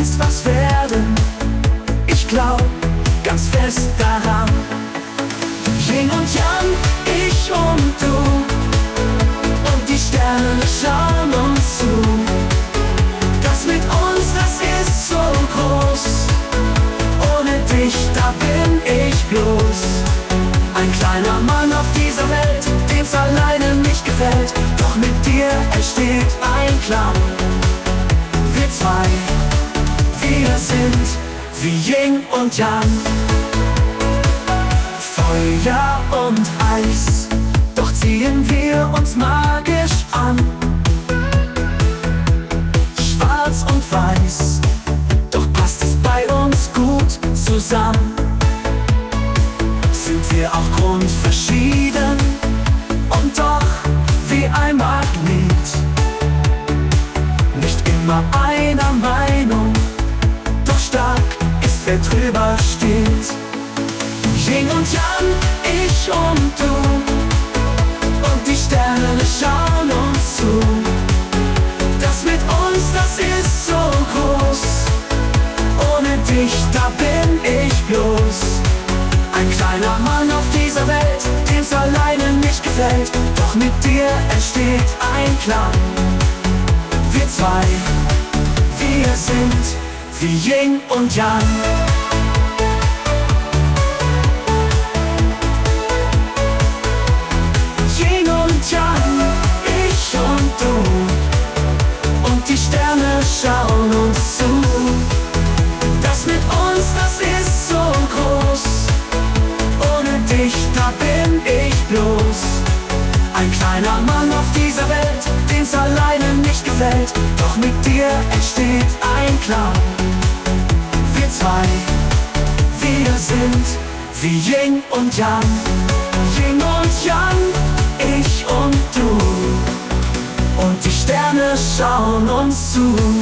ist was werden. Ich glaub ganz fest daran. Yin und Yang, ich und du, und die Sterne schauen uns zu. Das mit uns, das ist so groß. Ohne dich, da bin ich bloß ein kleiner Mann auf dieser Welt, dem's alleine nicht gefällt. Doch mit dir entsteht ein Klang. Wir zwei, wir sind wie Yin und Yang. Feuer und Eis, doch ziehen wir uns magisch an. Schwarz und weiß, doch passt es bei uns gut zusammen. Sind wir auch grundverschieden und doch wie ein Magnet. Nicht immer einer Meinung, doch stark ist, wer drüber steht. Yin und Yang, ich und du, und die Sterne schauen uns zu. Das mit uns, das ist so groß. Ohne dich, da bin ich bloß ein kleiner Mann auf dieser Welt, dem's alleine nicht gefällt. Doch mit dir entsteht ein Klang. Wir zwei, wir sind wie Yin und Yang. Yin und Yang, ich und du, und die Sterne schauen uns zu. Das mit uns, das ist so groß. Ohne dich, da bin ich bloß ein kleiner Mann auf dieser Welt, dem's alleine nicht gefällt. Doch mit dir entsteht ein Klang. Wir zwei, wir sind wie Yin und Yang. Yin und Yang, ich und du, und die Sterne schauen uns zu.